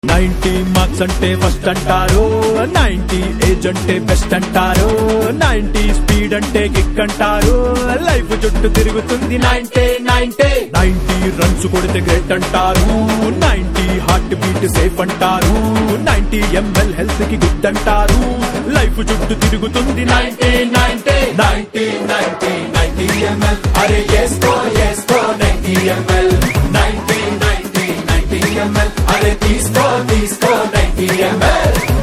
90 marks అంటే first అంటారు, 90 age అంటే బెస్ట్ అంటారు, 90 స్పీడ్ అంటే కిక్ అంటారు, లైఫ్ చుట్టూ తిరుగుతుంది 90 రన్స్ కొడితే గ్రేట్ అంటారు, 90 హార్ట్ బీట్ సేఫ్ అంటారు, 90 ml హెల్త్ కి గుడ్ అంటారు, లైఫ్ చుట్టూ తిరుగుతుంది 90 ml అరే చేసుకో 90 ml 90 ml అరే తీసుకో 90 ml